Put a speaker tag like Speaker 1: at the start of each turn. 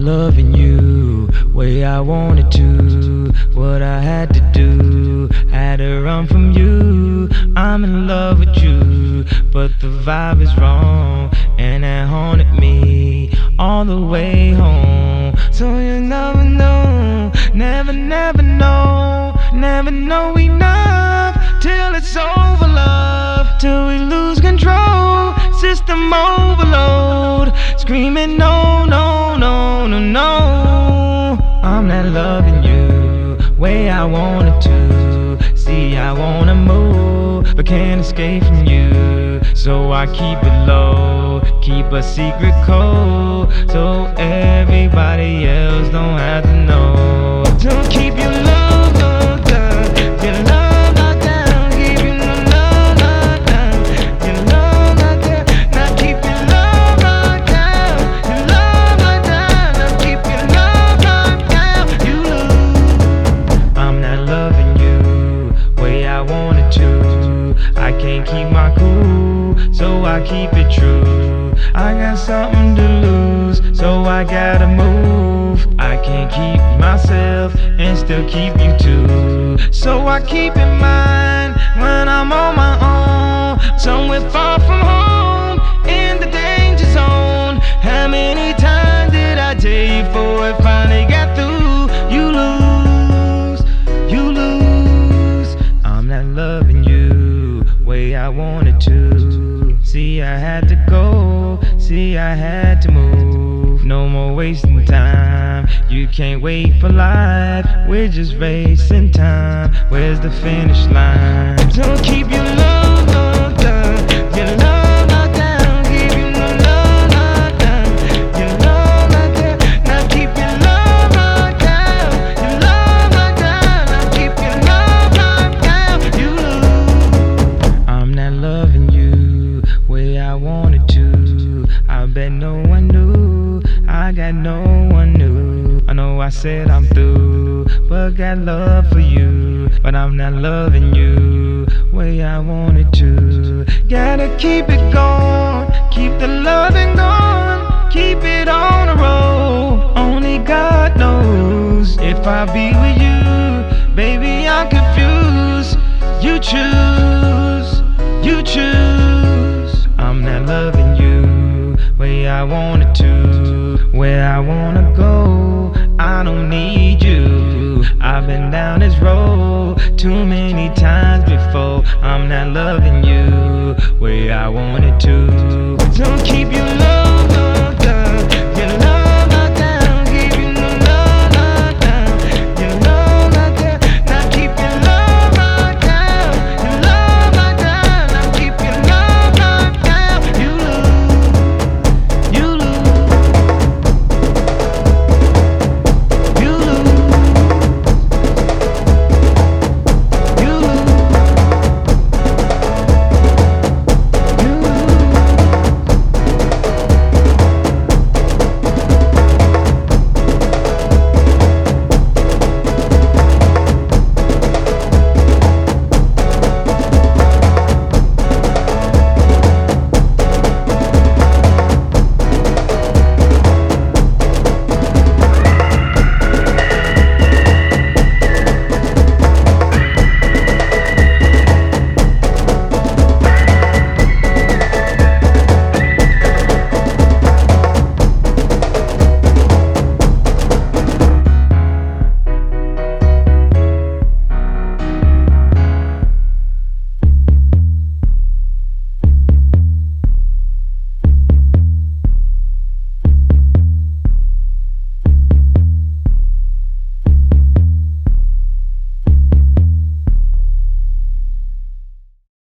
Speaker 1: loving you way I wanted to. What I had to do, had to run from you. I'm in love with you, but the vibe is wrong, and it haunted me all the way home. So you never know, never know enough till it's over, love, till we lose control. System overload, screaming no, no, no, no, no. I'm not loving you way I wanted to. See, I wanna move, but can't escape from you. So I keep it low, keep a secret code, so everybody else don't have to know. Don't keep your love locked down, your love locked down, keep your love locked down, your love locked down. Now keep your love locked down, your love locked down. Now keep your love locked down. You lose. I'm not loving you way I wanted to. I can't keep my cool, so I keep it true. I got something to lose, so I gotta move. I can't keep myself and still keep you too. So I keep in mind when I'm on my own, somewhere far from home, in the danger zone. How many times did I tell you before it finally got through? You lose, you lose. I'm not loving you way I wanted to. See, I had to go, see, I had to move. No more wasting time, you can't wait for life. We're just racing time, where's the finish line? Don't keep your love locked down, your love locked down, keep your love locked down, your love locked down. Now keep your love locked down, your love locked down. Now keep your love locked down. You lose. I'm not loving you way I wanted to. I bet no one knew, I got no one new. I know I said I'm through, but got love for you. But I'm not loving you way I wanted to. Gotta keep it going, keep the loving going, keep it on the road. Only God knows if I be with you, baby, I'm confused. You choose, you choose. I'm not loving you way I wanted to, where I wanna go. I don't need you. I've been down this road too many times before. I'm not loving you way I wanted to. Don't keep your love.